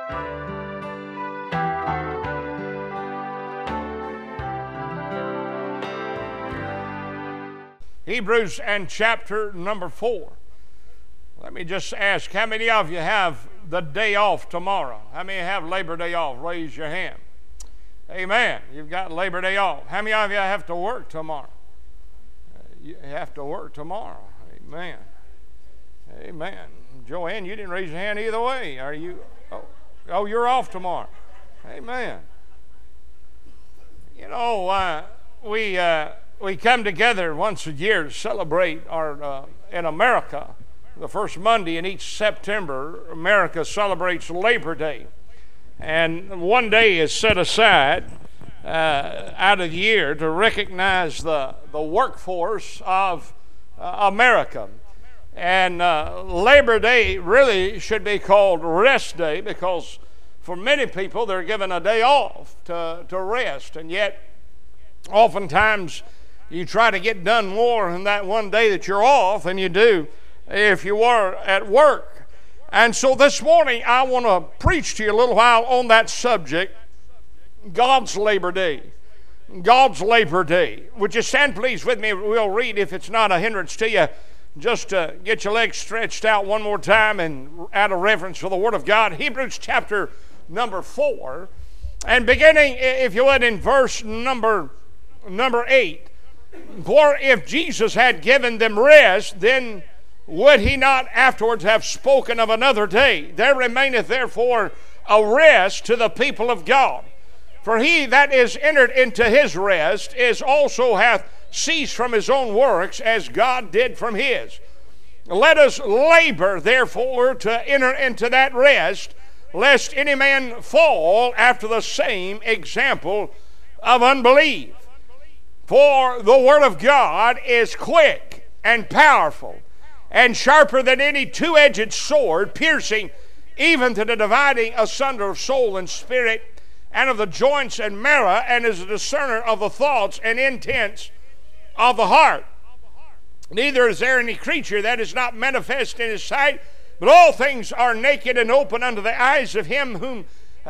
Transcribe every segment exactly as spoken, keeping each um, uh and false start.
Hebrews and chapter number four. Let me just ask, how many of you have the day off tomorrow? How many have Labor Day off? Raise your hand. Amen. You've got Labor Day off. How many of you have to work tomorrow? You have to work tomorrow. Amen. Amen. Joanne, you didn't raise your hand either way. Are you? Oh, oh you're off tomorrow. Amen. You know, uh, we... Uh, We come together once a year to celebrate our, uh, in America, the first Monday in each September, America celebrates Labor Day. And one day is set aside uh, out of the year to recognize the, the workforce of uh, America. And uh, Labor Day really should be called Rest Day, because for many people they're given a day off to, to rest. And yet, oftentimes, you try to get done more in that one day that you're off than you do if you were at work. And so this morning I want to preach to you a little while on that subject, God's Labor Day. God's Labor Day. Would you stand please with me? We'll read, if it's not a hindrance to you, just uh, get your legs stretched out one more time and out of reverence for the Word of God. Hebrews chapter number four, and beginning, if you would, in verse number, number eight. For if Jesus had given them rest, then would he not afterwards have spoken of another day? There remaineth therefore a rest to the people of God. For he that is entered into his rest is also hath ceased from his own works, as God did from his. Let us labor therefore to enter into that rest, lest any man fall after the same example of unbelief. For the Word of God is quick and powerful, and sharper than any two-edged sword, piercing even to the dividing asunder of soul and spirit, and of the joints and marrow, and is a discerner of the thoughts and intents of the heart. Neither is there any creature that is not manifest in his sight, but all things are naked and open unto the eyes of him whom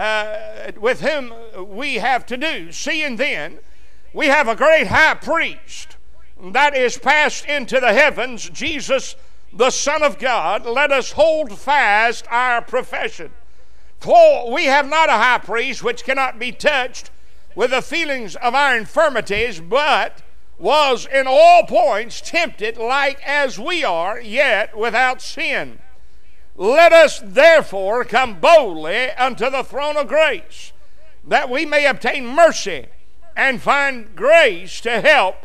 uh, with whom we have to do. Seeing then we have a great high priest that is passed into the heavens, Jesus, the Son of God, let us hold fast our profession. For we have not a high priest which cannot be touched with the feelings of our infirmities, but was in all points tempted like as we are, yet without sin. Let us therefore come boldly unto the throne of grace, that we may obtain mercy and find grace to help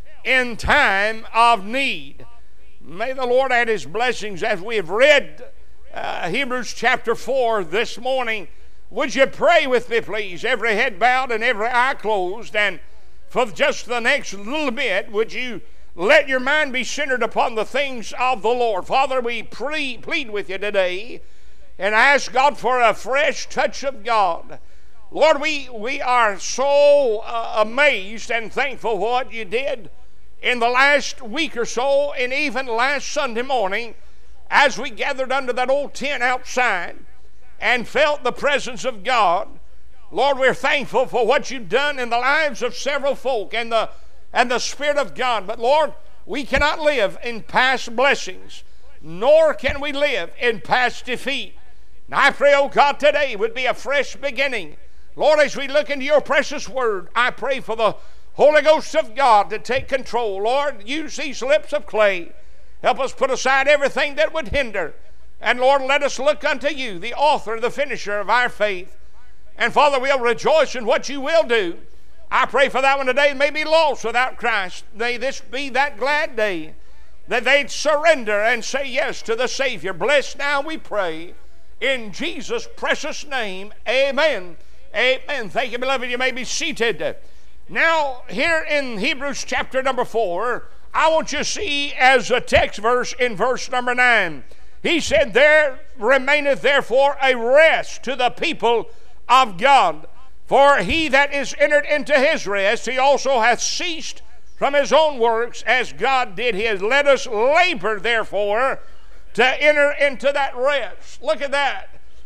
in time of need. May the Lord add his blessings as we have read uh, Hebrews chapter four this morning. Would you pray with me, please? Every head bowed and every eye closed. And for just the next little bit, would you let your mind be centered upon the things of the Lord? Father, we pre- plead with you today and ask God for a fresh touch of God. Lord, we, we are so uh, amazed and thankful for what you did in the last week or so, and even last Sunday morning as we gathered under that old tent outside and felt the presence of God. Lord, we're thankful for what you've done in the lives of several folk and the, and the Spirit of God. But Lord, we cannot live in past blessings, nor can we live in past defeat. And I pray, oh God, today would be a fresh beginning. Lord, as we look into your precious word, I pray for the Holy Ghost of God to take control. Lord, use these lips of clay. Help us put aside everything that would hinder. And Lord, let us look unto you, the author, the finisher of our faith. And Father, we'll rejoice in what you will do. I pray for that one today may be lost without Christ. May this be that glad day that they'd surrender and say yes to the Savior. Bless now, we pray, in Jesus' precious name. Amen. Amen. Thank you, beloved. You may be seated. Now, here in Hebrews chapter number four, I want you to see as a text verse in verse number nine. He said, there remaineth therefore a rest to the people of God. For he that is entered into his rest, he also hath ceased from his own works, as God did his. Let us labor therefore to enter into that rest. Look at that.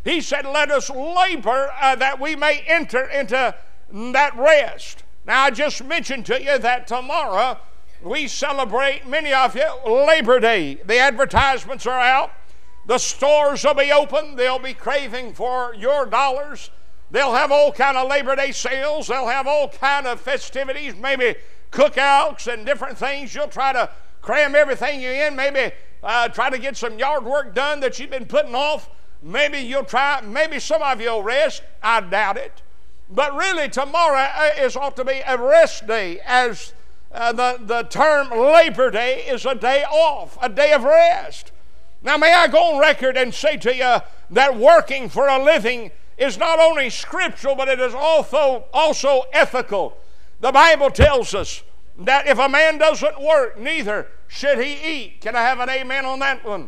He said, let us labor uh, that we may enter into that rest. Now, I just mentioned to you that tomorrow we celebrate, many of you, Labor Day. The advertisements are out. The stores will be open. They'll be craving for your dollars. They'll have all kind of Labor Day sales. They'll have all kind of festivities, maybe cookouts and different things. You'll try to cram everything you in. Maybe uh, try to get some yard work done that you've been putting off. Maybe you'll try, maybe some of you will rest. I doubt it. But really, tomorrow is ought to be a rest day, as uh, the, the term Labor Day is a day off, a day of rest. Now, may I go on record and say to you that working for a living is not only scriptural, but it is also, also ethical. The Bible tells us that if a man doesn't work, neither should he eat. Can I have an amen on that one?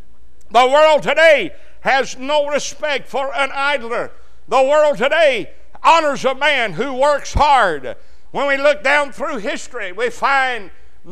The world today has no respect for an idler. The world today honors a man who works hard. When we look down through history, we find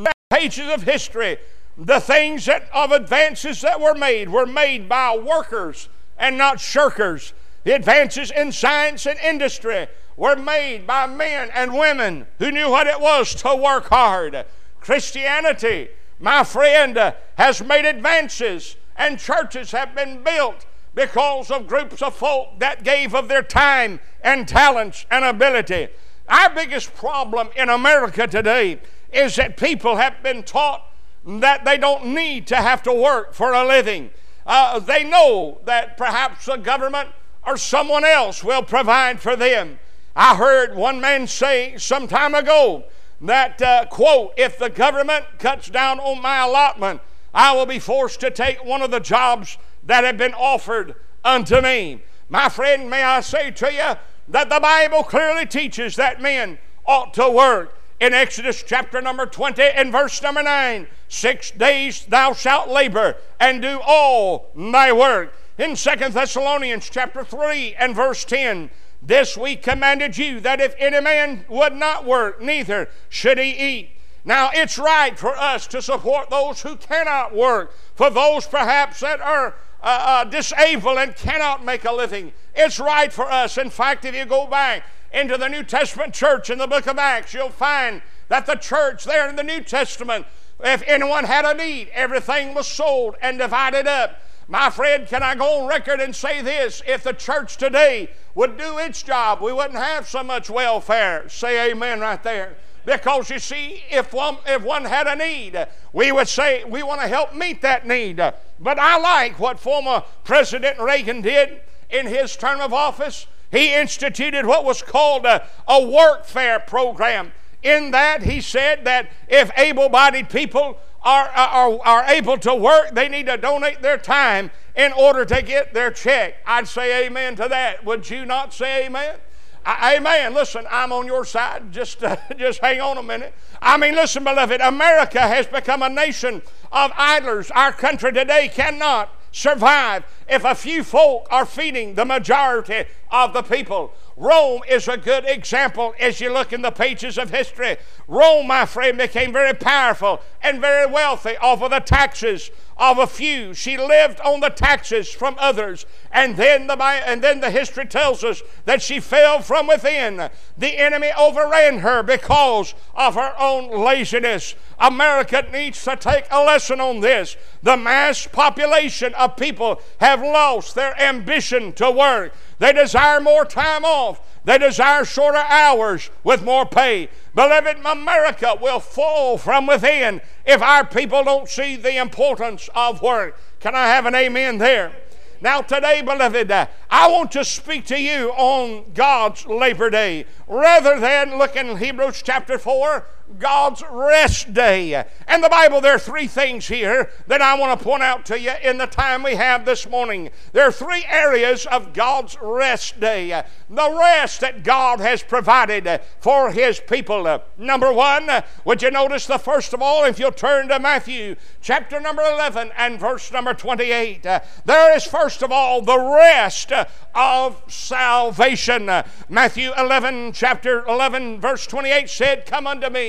pages of history, the things that of advances that were made were made by workers and not shirkers. The advances in science and industry were made by men and women who knew what it was to work hard. Christianity, my friend, uh, has made advances, and churches have been built because of groups of folk that gave of their time and talents and ability. Our biggest problem in America today is that people have been taught that they don't need to have to work for a living. Uh, they know that perhaps the government or someone else will provide for them. I heard one man say some time ago that, uh, quote, if the government cuts down on my allotment, I will be forced to take one of the jobs that have been offered unto me. My friend, may I say to you that the Bible clearly teaches that men ought to work. In Exodus chapter number twenty and verse number nine, six days thou shalt labor and do all thy work. In Second Thessalonians chapter three and verse ten, this we commanded you, that if any man would not work, neither should he eat. Now, it's right for us to support those who cannot work, for those perhaps that are uh, uh, disabled and cannot make a living. It's right for us. In fact, if you go back into the New Testament church in the book of Acts, you'll find that the church there in the New Testament, if anyone had a need, everything was sold and divided up. My friend, can I go on record and say this? If the church today would do its job, we wouldn't have so much welfare. Say amen right there. Because you see, if one, if one had a need, we would say we want to help meet that need. But I like what former President Reagan did in his term of office. He instituted what was called a, a workfare program. In that, he said that if able-bodied people are, are, are able to work, they need to donate their time in order to get their check. I'd say amen to that. Would you not say amen? I, amen. Listen, I'm on your side. Just, uh, just hang on a minute. I mean, listen, beloved, America has become a nation of idlers. Our country today cannot survive if a few folk are feeding the majority of the people. Rome is a good example as you look in the pages of history. Rome, my friend, became very powerful and very wealthy off of the taxes of a few. She lived on the taxes from others. And then the, and then the history tells us that she fell from within. The enemy overran her because of her own laziness. America needs to take a lesson on this. The mass population of people have lost their ambition to work. They desire more time off. They desire shorter hours with more pay. Beloved, America will fall from within if our people don't see the importance of work. Can I have an amen there? Now today, beloved, uh, I want to speak to you on God's Labor Day. Rather than look in Hebrews chapter four, God's rest day. And the Bible, there are three things here that I want to point out to you in the time we have this morning. There are three areas of God's rest day. The rest that God has provided for His people. Number one, would you notice the first of all, if you'll turn to Matthew chapter number eleven and verse number twenty-eight. There is first of all the rest of salvation. Matthew eleven, chapter eleven, verse twenty-eight said, "Come unto me,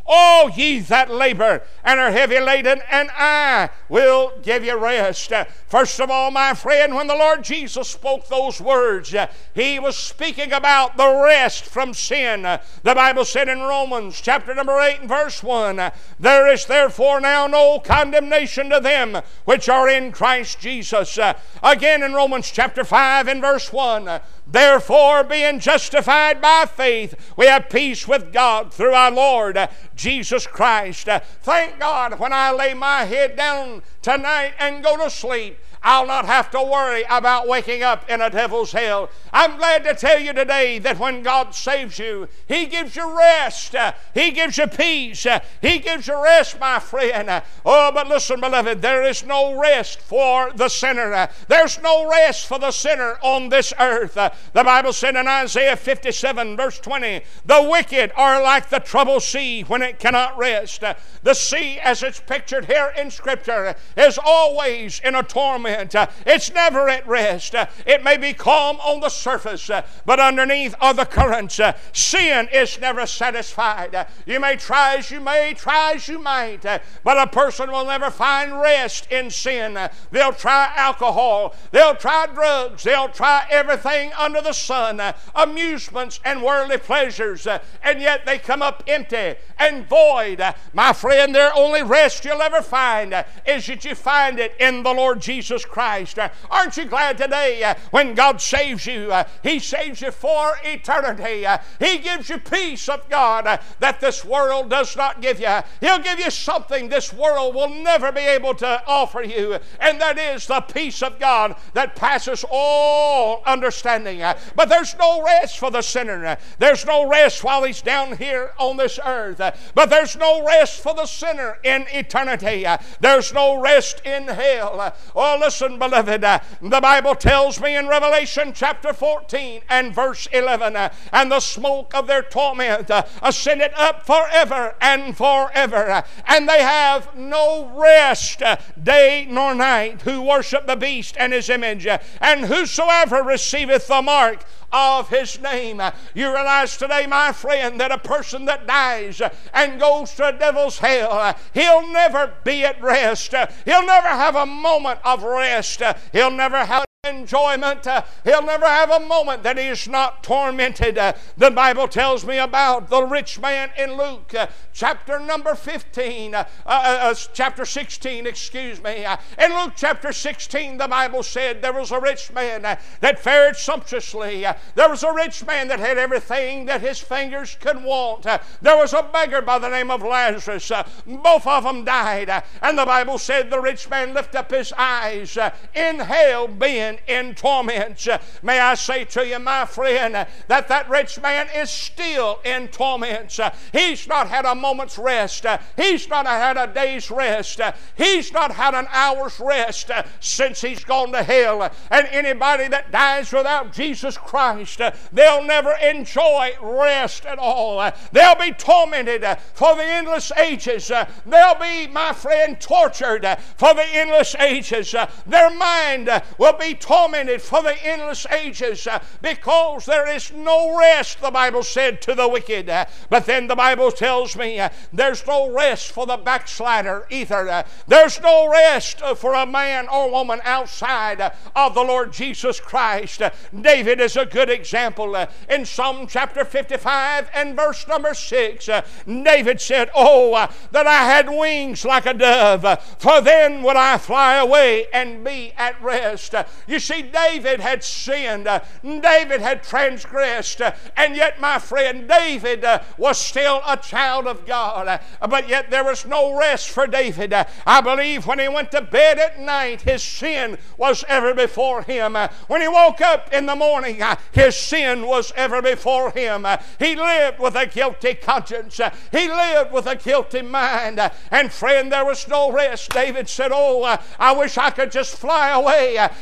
all ye that labor and are heavy laden, and I will give you rest. First of all, my friend, when the Lord Jesus spoke those words, He was speaking about the rest from sin. The Bible said in Romans chapter number eight and verse one, there is therefore now no condemnation to them which are in Christ Jesus. Again in Romans chapter five and verse one, therefore, being justified by faith, we have peace with God through our Lord Jesus Christ. Thank God, when I lay my head down tonight and go to sleep, I'll not have to worry about waking up in a devil's hell. I'm glad to tell you today that when God saves you, He gives you rest. He gives you peace. He gives you rest, my friend. Oh, but listen, beloved, there is no rest for the sinner. There's no rest for the sinner on this earth. The Bible said in Isaiah fifty-seven, verse twenty, the wicked are like the troubled sea when it cannot rest. The sea, as it's pictured here in Scripture, is always in a torment. It's never at rest. It may be calm on the surface, but underneath are the currents. Sin is never satisfied. You may try as you may, try as you might, but a person will never find rest in sin. They'll try alcohol, they'll try drugs, they'll try everything under the sun, amusements and worldly pleasures, and yet they come up empty and void. My friend, their only rest you'll ever find is that you find it in the Lord Jesus Christ. Aren't you glad today when God saves you, He saves you for eternity. He gives you peace of God that this world does not give you. He'll give you something this world will never be able to offer you, and that is the peace of God that passes all understanding. But there's no rest for the sinner. There's no rest while he's down here on this earth. But there's no rest for the sinner in eternity. There's no rest in hell. Oh, listen, beloved, the Bible tells me in Revelation chapter fourteen and verse eleven, and the smoke of their torment ascended up forever and forever, and they have no rest day nor night who worship the beast and his image, and whosoever receiveth the mark of his name. You realize today, my friend, that a person that dies and goes to a devil's hell, he'll never be at rest. He'll never have a moment of rest. He'll never have enjoyment. Uh, he'll never have a moment that he is not tormented. Uh, the Bible tells me about the rich man in Luke uh, chapter number fifteen, uh, uh, uh, chapter sixteen, excuse me. Uh, in Luke chapter sixteen, the Bible said there was a rich man uh, that fared sumptuously. Uh, there was a rich man that had everything that his fingers could want. Uh, there was a beggar by the name of Lazarus. Uh, both of them died. Uh, and the Bible said the rich man lifted up his eyes uh, in hell, being in torments. Uh, may I say to you, my friend, uh, that that rich man is still in torments. Uh, he's not had a moment's rest. Uh, he's not had a day's rest. Uh, he's not had an hour's rest uh, since he's gone to hell. Uh, and anybody that dies without Jesus Christ, uh, they'll never enjoy rest at all. Uh, they'll be tormented uh, for the endless ages. Uh, they'll be, my friend, tortured uh, for the endless ages. Uh, their mind uh, will be tormented for the endless ages uh, because there is no rest, the Bible said, to the wicked. Uh, but then the Bible tells me uh, there's no rest for the backslider either. Uh, there's no rest uh, for a man or woman outside uh, of the Lord Jesus Christ. Uh, David is a good example. Uh, in Psalm chapter fifty-five and verse number six, uh, David said, oh, uh, that I had wings like a dove, uh, for then would I fly away and be at rest. Uh, You see, David had sinned. Uh, David had transgressed. Uh, and yet, my friend, David uh, was still a child of God. Uh, but yet there was no rest for David. Uh, I believe when he went to bed at night, his sin was ever before him. Uh, when he woke up in the morning, uh, his sin was ever before him. Uh, he lived with a guilty conscience. Uh, he lived with a guilty mind. Uh, and friend, there was no rest. David said, oh, uh, I wish I could just fly away. Uh, I wish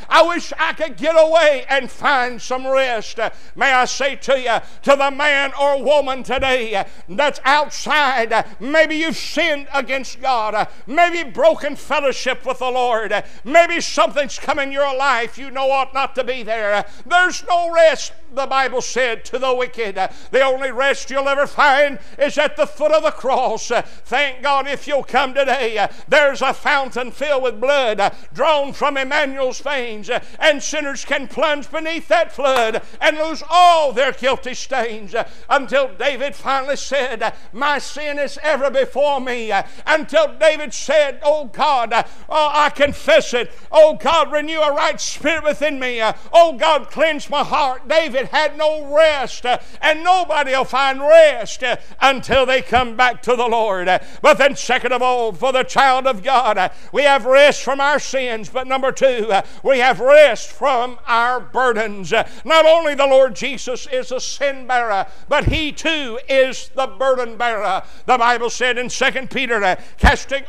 wish I could get away and find some rest. Uh, may I say to you, to the man or woman today uh, that's outside, uh, maybe you've sinned against God, uh, maybe broken fellowship with the Lord, uh, maybe something's come in your life you know ought not to be there. Uh, there's no rest, the Bible said, to the wicked. Uh, the only rest you'll ever find is at the foot of the cross. Uh, thank God if you'll come today. Uh, there's a fountain filled with blood uh, drawn from Emmanuel's veins, uh, and sinners can plunge beneath that flood and lose all their guilty stains, uh, until David finally said, uh, my sin is ever before me. Uh, until David said, oh God, uh, oh, I confess it. Oh God, renew a right spirit within me. Uh, oh God, cleanse my heart. David had no rest, uh, and nobody will find rest uh, until they come back to the Lord. Uh, but then second of all, for the child of God, uh, we have rest from our sins, but number two, uh, we have rest from our burdens. Uh, not only the Lord Jesus is a sin bearer, but He too is the burden bearer. The Bible said in Second Peter, uh, casting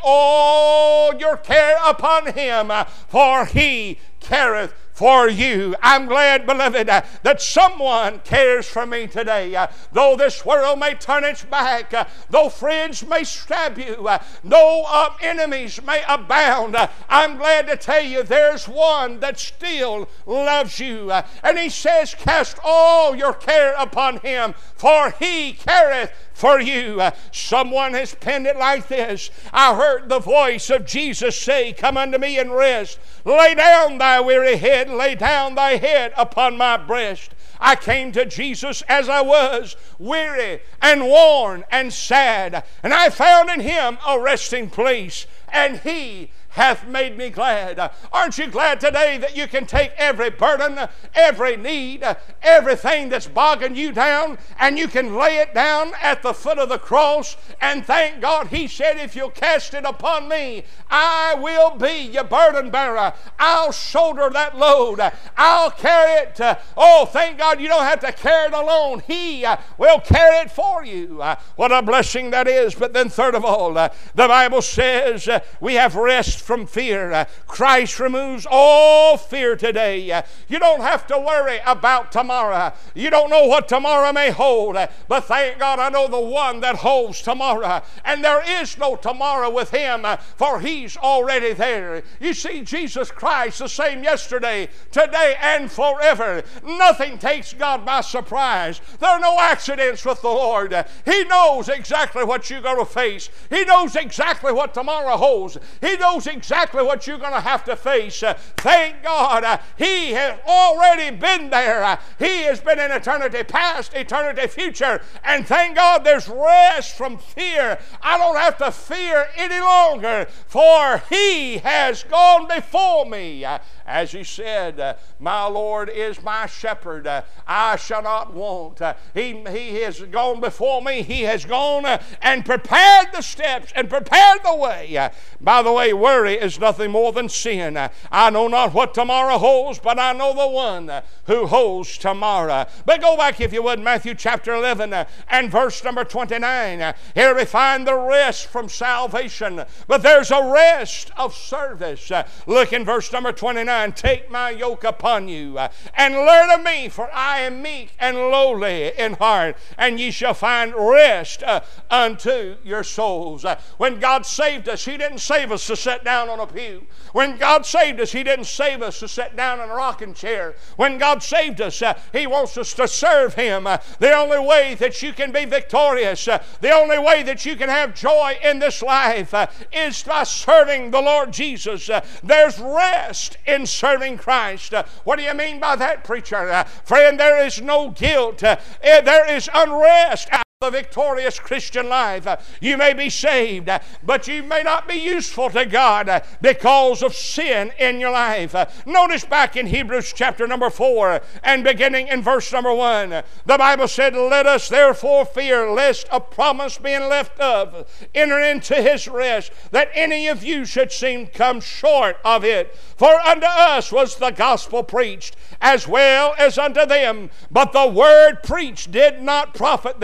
all your care upon Him, uh, for He careth for you. I'm glad, beloved, uh, that someone cares for me today. Uh, though this world may turn its back, uh, though friends may stab you, uh, though uh, enemies may abound, uh, I'm glad to tell you there's one that still loves you. Uh, and He says, cast all your care upon Him, for He careth for you. Uh, someone has penned it like this. I heard the voice of Jesus say, come unto me and rest. Lay down thy weary head, lay down thy head upon my breast. I came to Jesus as I was, weary and worn and sad, and I found in Him a resting place, and He hath made me glad. Uh, aren't you glad today that you can take every burden, uh, every need, uh, everything that's bogging you down, and you can lay it down at the foot of the cross, and thank God He said, if you'll cast it upon me, I will be your burden bearer. I'll shoulder that load. Uh, I'll carry it. Uh, oh, thank God you don't have to carry it alone. He uh, will carry it for you. Uh, what a blessing that is. But then third of all, uh, the Bible says uh, we have rest from fear. Uh, Christ removes all fear today. Uh, you don't have to worry about tomorrow. You don't know what tomorrow may hold. Uh, but thank God I know the one that holds tomorrow. And there is no tomorrow with Him, uh, for He's already there. You see, Jesus Christ the same yesterday, today, and forever. Nothing takes God by surprise. There are no accidents with the Lord. Uh, he knows exactly what you're going to face. He knows exactly what tomorrow holds. He knows exactly what you're going to have to face. Uh, thank God uh, He has already been there. Uh, he has been in eternity past, eternity future, and thank God there's rest from fear. I don't have to fear any longer, for He has gone before me. Uh, as He said, uh, my Lord is my shepherd. Uh, I shall not want. Uh, he, he has gone before me. He has gone uh, and prepared the steps and prepared the way. Uh, by the way, worry is nothing more than sin. Uh, I know not what tomorrow holds, but I know the one uh, who holds tomorrow. But go back, if you would, Matthew chapter eleven uh, and verse number twenty-nine. Uh, here we find the rest from salvation, but there's a rest of service. Uh, look in verse number twenty-nine. Take my yoke upon you uh, and learn of me, for I am meek and lowly in heart, and ye shall find rest uh, unto your souls. Uh, when God saved us, He didn't save us to sit down on a pew. When God saved us, He didn't save us to sit down in a rocking chair. When God saved us, uh, He wants us to serve Him. Uh, the only way that you can be victorious, uh, the only way that you can have joy in this life uh, is by serving the Lord Jesus. Uh, there's rest in serving Christ. Uh, what do you mean by that, preacher? Uh, friend, there is no guilt. Uh, there is unrest out the victorious Christian life. Uh, you may be saved, uh, but you may not be useful to God uh, because of sin in your life. Uh, notice back in Hebrews chapter number four and beginning in verse number one, uh, the Bible said, let us therefore fear lest a promise being left of enter into His rest, that any of you should seem come short of it. For unto us was the gospel preached, as well as unto them, but the word preached did not profit them.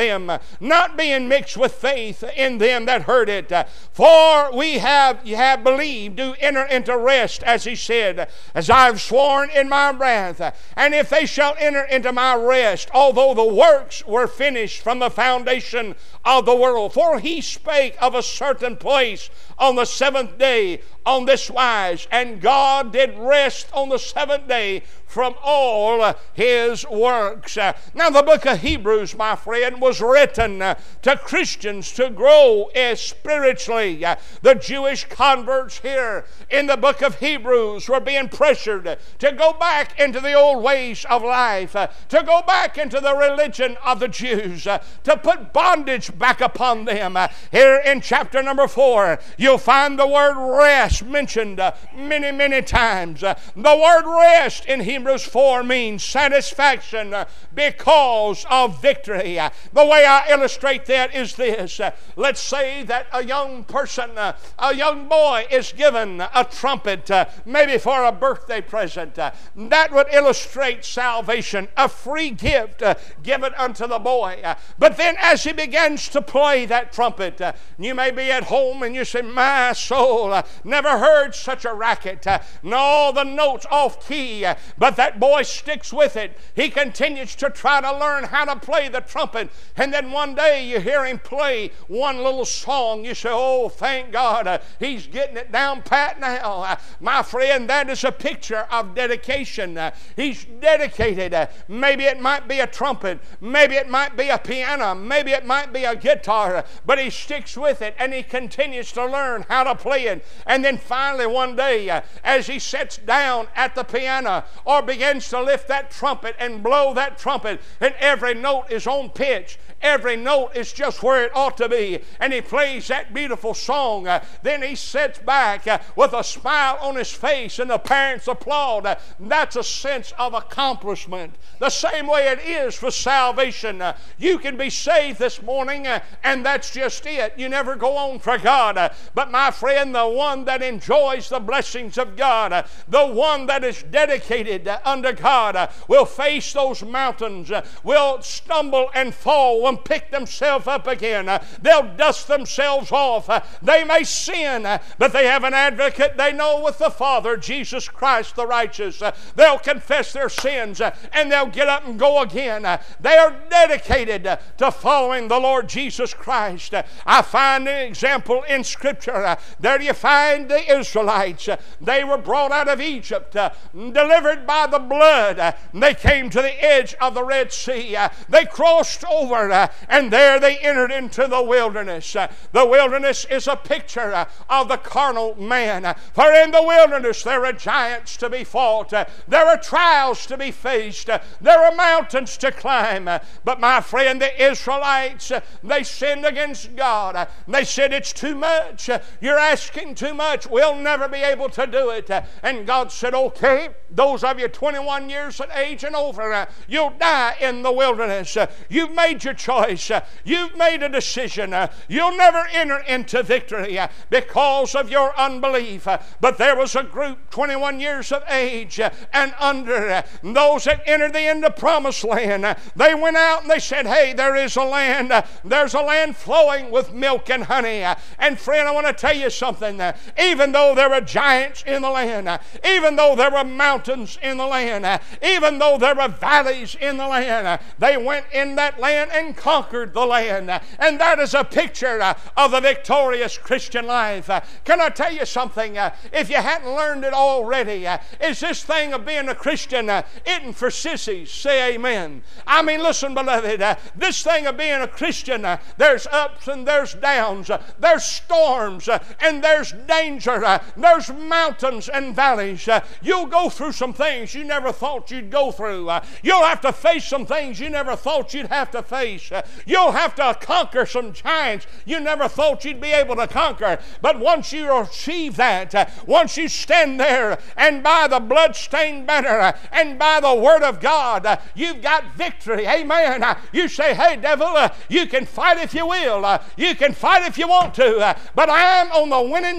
not being mixed with faith in them that heard it. For we have, you have believed, do enter into rest, as he said, as I have sworn in my wrath. And if they shall enter into my rest, although the works were finished from the foundation of the world. For he spake of a certain place on the seventh day on this wise, and God did rest on the seventh day from all his works. Now the book of Hebrews, my friend, was written to Christians to grow spiritually. The Jewish converts here in the book of Hebrews were being pressured to go back into the old ways of life, to go back into the religion of the Jews, to put bondage back upon them. Here in chapter number four, you'll find the word rest mentioned many, many times. The word rest in Hebrews four means satisfaction because of victory. The way I illustrate that is this. Let's say that a young person, a young boy is given a trumpet, maybe for a birthday present. That would illustrate salvation, a free gift given unto the boy. But then as he begins to play that trumpet, you may be at home and you say, my soul, never heard such a racket. No, the note's off key, but that boy sticks with it. He continues to try to learn how to play the trumpet, and then one day you hear him play one little song. You say, oh, thank God, uh, he's getting it down pat now. Uh, my friend, that is a picture of dedication. Uh, he's dedicated. Uh, maybe it might be a trumpet, maybe it might be a piano, maybe it might be a guitar, uh, but he sticks with it and he continues to learn how to play it. And then finally one day, uh, as he sits down at the piano or begins to lift that trumpet and blow that trumpet, and every note is on pitch, every note is just where it ought to be, and he plays that beautiful song, uh, then he sits back uh, with a smile on his face, and the parents applaud. Uh, that's a sense of accomplishment. The same way it is for salvation. Uh, you can be saved this morning, uh, and that's just it. You never go on for God. Uh, but my friend, the one that enjoys the blessings of God, uh, the one that is dedicated uh, unto God, uh, will face those mountains, uh, will stumble and fall, will pick themselves up again. Uh, they'll dust themselves off. Uh, they may sin, uh, but they have an advocate they know with the Father, Jesus Christ the righteous. Uh, they'll confess their sins, uh, and they'll get up and go again. Uh, they are dedicated uh, to following the Lord Jesus Christ. Uh, I find an example in Scripture. Uh, there you find the Israelites. Uh, they were brought out of Egypt, uh, delivered by the blood. Uh, they came to the edge of the Red Sea. Uh, they crossed over, uh, and there they entered into the wilderness. Uh, the wilderness is a picture uh, of the carnal man. Uh, for in the wilderness there are giants to be fought. Uh, there are trials to be faced. Uh, there are mountains to climb. Uh, but my friend, the Israelites, uh, they sinned against God. Uh, they said, it's too much. Uh, you're asking too much. We'll never be able to do it. Uh, and God said, okay, those of you twenty-one years of age and over, uh, you'll die in the wilderness. Uh, you've made your choice. Uh, you've made a decision. Uh, you'll never enter into victory uh, because of your unbelief. Uh, but there was a group twenty-one years of age uh, and under, uh, those that entered the into promised land. Uh, they went out and they said, hey, there is a land. Uh, there's a land flowing with milk and honey. Uh, and friend, I want to tell you something. Uh, even though there were giants in the land, uh, even though there were mountains in the land, uh, even though there were valleys in the land, uh, they went in that land and conquered the land. Uh, and that is a picture uh, of the victorious Christian life. Uh, can I tell you something? Uh, if you hadn't learned it already, uh, is this thing of being a Christian uh, isn't for sissies. Say amen. I mean, listen, beloved, uh, this thing of being a Christian, uh, there's ups and there's downs, uh, there's storms, uh, and there's danger, uh, there's mountains and valleys. Uh, you'll go through some things you never thought you'd go through. Uh, you'll have to face some things you never thought you'd have to face. Uh, you'll have to conquer some giants you never thought you'd be able to conquer. But once you achieve that, uh, once you stand there and by the blood-stained banner uh, and by the Word of God, uh, you've got victory. Amen. Uh, you say, hey, devil, uh, you can fight if you will. Uh, you can fight if you want to. Uh, but I'm on the winning side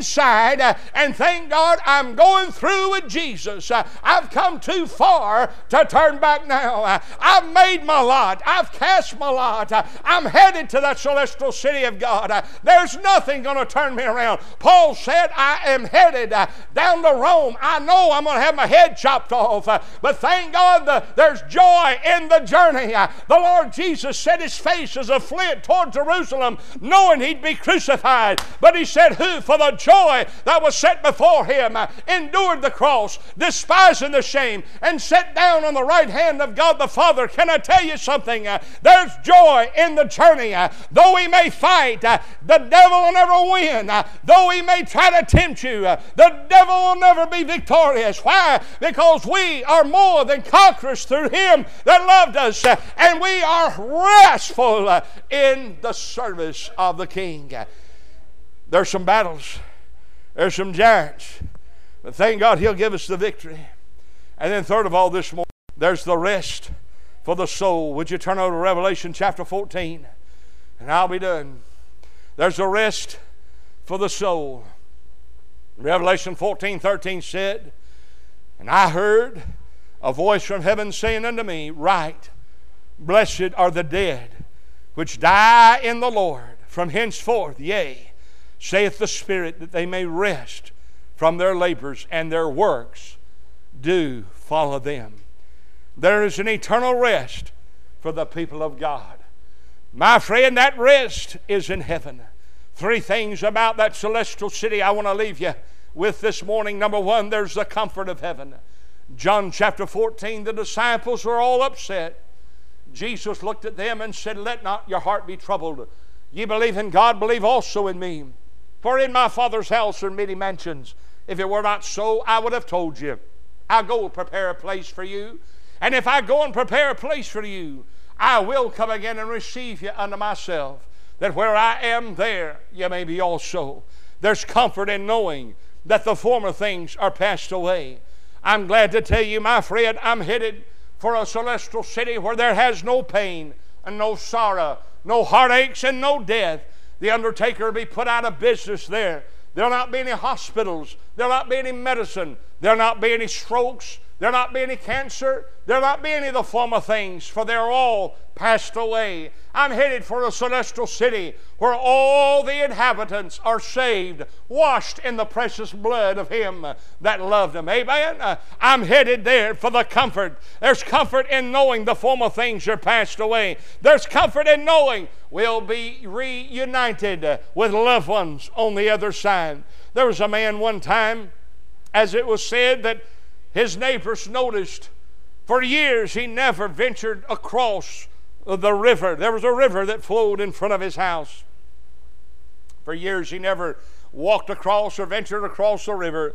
side, uh, and thank God I'm going through with Jesus. Uh, I've come too far to turn back now. Uh, I've made my lot. I've cast my lot. Uh, I'm headed to that celestial city of God. Uh, there's nothing going to turn me around. Paul said, I am headed uh, down to Rome. I know I'm going to have my head chopped off, uh, but thank God the, there's joy in the journey. Uh, the Lord Jesus set his face as a flint toward Jerusalem, knowing he'd be crucified. But he said, who for the joy that was set before him uh, endured the cross, despising the shame, and sat down on the right hand of God the Father. Can I tell you something? Uh, there's joy in the journey. Uh, though he may fight, uh, the devil will never win. Uh, though he may try to tempt you, uh, the devil will never be victorious. Why? Because we are more than conquerors through him that loved us, uh, and we are restful uh, in the service of the King. Uh, there's some battles. There's some giants. But thank God he'll give us the victory. And then third of all this morning, there's the rest for the soul. Would you turn over to Revelation chapter fourteen? And I'll be done. There's a rest for the soul. Revelation fourteen thirteen said, and I heard a voice from heaven saying unto me, write, blessed are the dead which die in the Lord from henceforth, yea, saith the Spirit, that they may rest from their labors, and their works do follow them. There is an eternal rest for the people of God. My friend, that rest is in heaven. Three things about that celestial city I want to leave you with this morning. Number one, there's the comfort of heaven. John chapter fourteen, the disciples were all upset. Jesus looked at them and said, let not your heart be troubled. Ye believe in God, believe also in me. For in my Father's house are many mansions. If it were not so, I would have told you. I'll go prepare a place for you. And if I go and prepare a place for you, I will come again and receive you unto myself, that where I am, there you may be also. There's comfort in knowing that the former things are passed away. I'm glad to tell you, my friend, I'm headed for a celestial city where there has no pain and no sorrow, no heartaches and no death. The undertaker will be put out of business there. There'll not be any hospitals. There'll not be any medicine. There'll not be any strokes. There'll not be any cancer. There'll not be any of the former things, for they're all passed away. I'm headed for a celestial city where all the inhabitants are saved, washed in the precious blood of him that loved them. Amen? Uh, I'm headed there for the comfort. There's comfort in knowing the former things are passed away. There's comfort in knowing we'll be reunited uh, with loved ones on the other side. There was a man one time, as it was said, that his neighbors noticed for years he never ventured across the river. There was a river that flowed in front of his house. For years he never walked across or ventured across the river.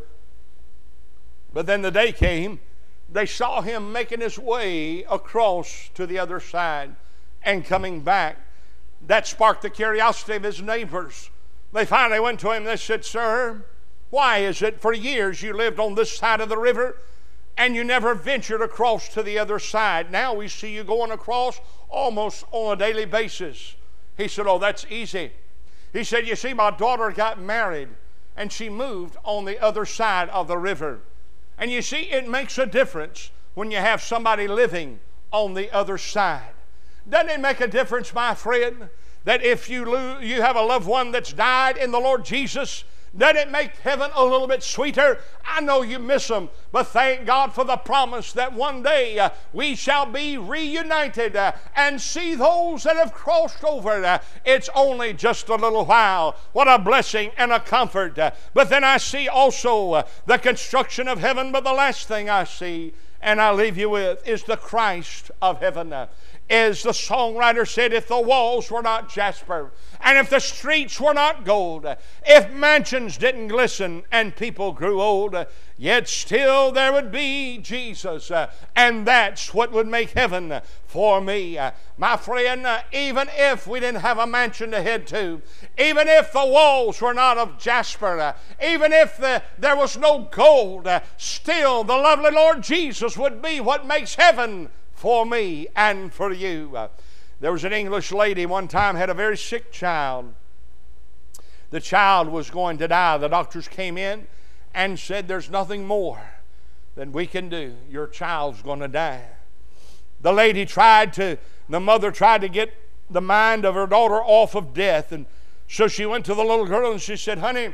But then the day came, they saw him making his way across to the other side and coming back. That sparked the curiosity of his neighbors. They finally went to him and they said, sir, why is it for years you lived on this side of the river and you never ventured across to the other side? Now we see you going across almost on a daily basis. He said, oh, that's easy. He said, you see, my daughter got married and she moved on the other side of the river. And you see, it makes a difference when you have somebody living on the other side. Doesn't it make a difference, my friend, that if you, lose, you have a loved one that's died in the Lord Jesus, doesn't it make heaven a little bit sweeter? I know you miss them, but thank God for the promise that one day uh, we shall be reunited uh, and see those that have crossed over. Uh, it's only just a little while. What a blessing and a comfort. Uh, but then I see also uh, the construction of heaven. But the last thing I see, and I leave you with, is the Christ of heaven. Uh, As the songwriter said, if the walls were not jasper, and if the streets were not gold, if mansions didn't glisten and people grew old, yet still there would be Jesus, uh, and that's what would make heaven for me. Uh, my friend, uh, even if we didn't have a mansion to head to, even if the walls were not of jasper, uh, even if the, there was no gold, uh, still the lovely Lord Jesus would be what makes heaven for me and for you. Uh, there was an English lady one time had a very sick child. the child was going to die. The doctors came in and said, there's nothing more than we can do. Your child's going to die. The lady tried to, the mother tried to get the mind of her daughter off of death. And so she went to the little girl and she said, honey,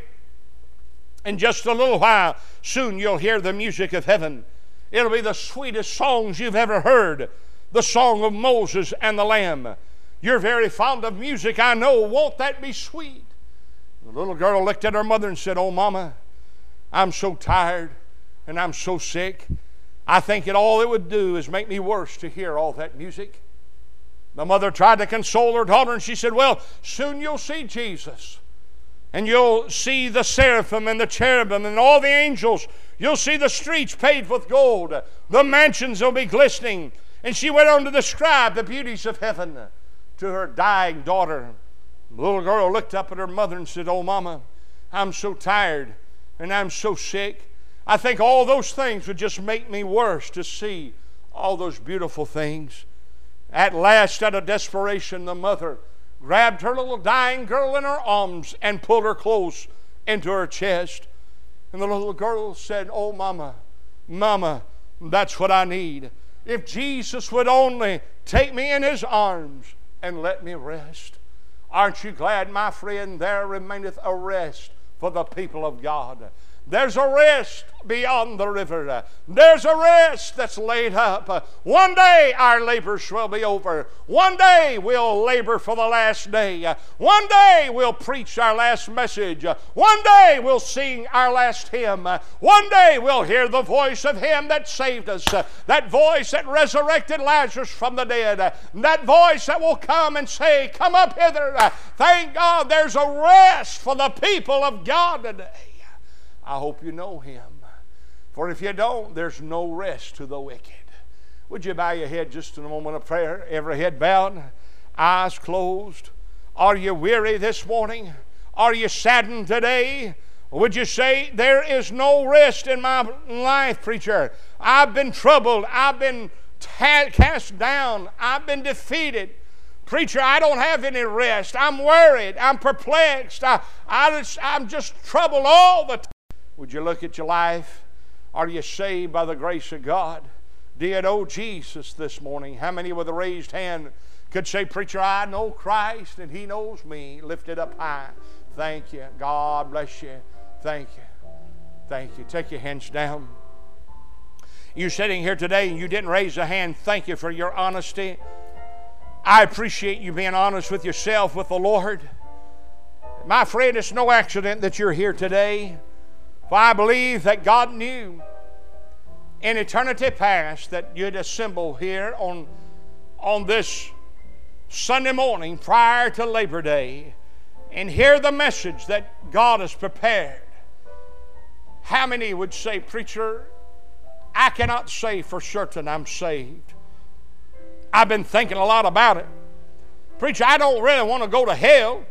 in just a little while, soon you'll hear the music of heaven. It'll be the sweetest songs you've ever heard. The song of Moses and the Lamb. You're very fond of music, I know. Won't that be sweet? The little girl looked at her mother and said, oh, Mama, I'm so tired and I'm so sick. I think it all it would do is make me worse to hear all that music. The mother tried to console her daughter, and she said, well, soon you'll see Jesus. And you'll see the seraphim and the cherubim and all the angels. You'll see the streets paved with gold. The mansions will be glistening. And she went on to describe the beauties of heaven to her dying daughter. The little girl looked up at her mother and said, oh, Mama, I'm so tired and I'm so sick. I think all those things would just make me worse to see all those beautiful things. At last, out of desperation, the mother grabbed her little dying girl in her arms and pulled her close into her chest. And the little girl said, oh, Mama, Mama, that's what I need. If Jesus would only take me in His arms and let me rest. Aren't you glad, my friend, there remaineth a rest for the people of God. There's a rest beyond the river. There's a rest that's laid up. One day our labors will be over. One day we'll labor for the last day. One day we'll preach our last message. One day we'll sing our last hymn. One day we'll hear the voice of Him that saved us. That voice that resurrected Lazarus from the dead. That voice that will come and say, come up hither. Thank God there's a rest for the people of God today. I hope you know Him. For if you don't, there's no rest to the wicked. Would you bow your head just in a moment of prayer? Every head bowed, eyes closed. Are you weary this morning? Are you saddened today? Would you say, there is no rest in my life, preacher? I've been troubled. I've been cast down. I've been defeated. Preacher, I don't have any rest. I'm worried. I'm perplexed. I, I just, I'm just troubled all the time. Would you look at your life? Are you saved by the grace of God? Do you know Jesus this morning? How many with a raised hand could say, preacher, I know Christ and He knows me. Lift it up high. Thank you. God bless you. Thank you. Thank you. Take your hands down. You're sitting here today and you didn't raise a hand. Thank you for your honesty. I appreciate you being honest with yourself, with the Lord. My friend, it's no accident that you're here today. For I believe that God knew in eternity past that you'd assemble here on, on this Sunday morning prior to Labor Day and hear the message that God has prepared. How many would say, preacher, I cannot say for certain I'm saved. I've been thinking a lot about it. Preacher, I don't really want to go to hell.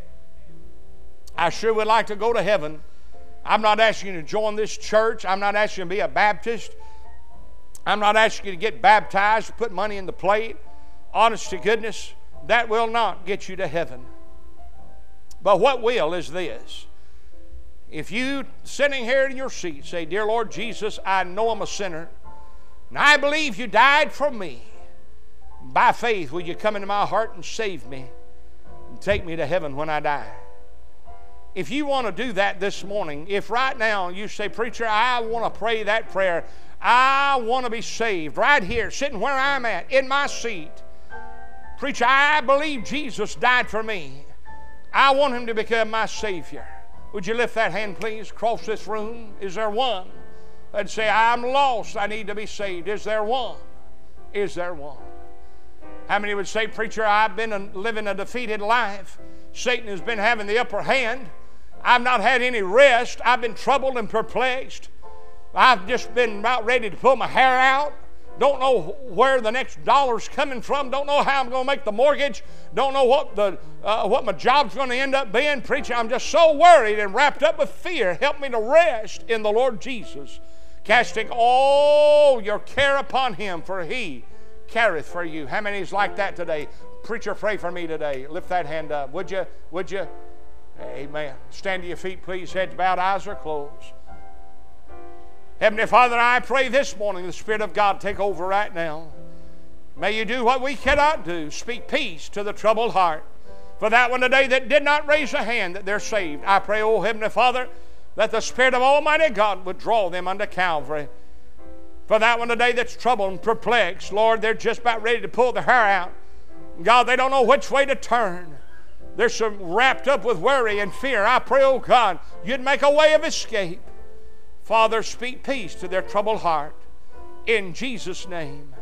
I sure would like to go to heaven. I'm not asking you to join this church. I'm not asking you to be a Baptist. I'm not asking you to get baptized, put money in the plate. Honest to goodness, that will not get you to heaven. But what will is this. If you, sitting here in your seat, say, dear Lord Jesus, I know I'm a sinner, and I believe you died for me. By faith, will you come into my heart and save me and take me to heaven when I die? If you want to do that this morning, if right now you say, preacher, I want to pray that prayer, I want to be saved right here, sitting where I'm at, in my seat. Preacher, I believe Jesus died for me. I want Him to become my Savior. Would you lift that hand, please, across this room? Is there one that'd say, I'm lost, I need to be saved? Is there one? Is there one? How many would say, preacher, I've been living a defeated life. Satan has been having the upper hand. I've not had any rest. I've been troubled and perplexed. I've just been about ready to pull my hair out. Don't know where the next dollar's coming from. Don't know how I'm going to make the mortgage. Don't know what the uh, what my job's going to end up being. Preacher, I'm just so worried and wrapped up with fear. Help me to rest in the Lord Jesus, casting all your care upon Him, for He careth for you. How many is like that today? Preacher, pray for me today. Lift that hand up. Would you? Would you? Amen. Stand to your feet, please. Heads bowed, eyes are closed. Heavenly Father, I pray this morning the Spirit of God take over right now. May you do what we cannot do. Speak peace to the troubled heart. For that one today that did not raise a hand, that they're saved. I pray, oh Heavenly Father, that the Spirit of Almighty God would draw them unto Calvary. For that one today that's troubled and perplexed, Lord, they're just about ready to pull their hair out. God, they don't know which way to turn. They're so wrapped up with worry and fear. I pray, oh God, you'd make a way of escape. Father, speak peace to their troubled heart. In Jesus' name.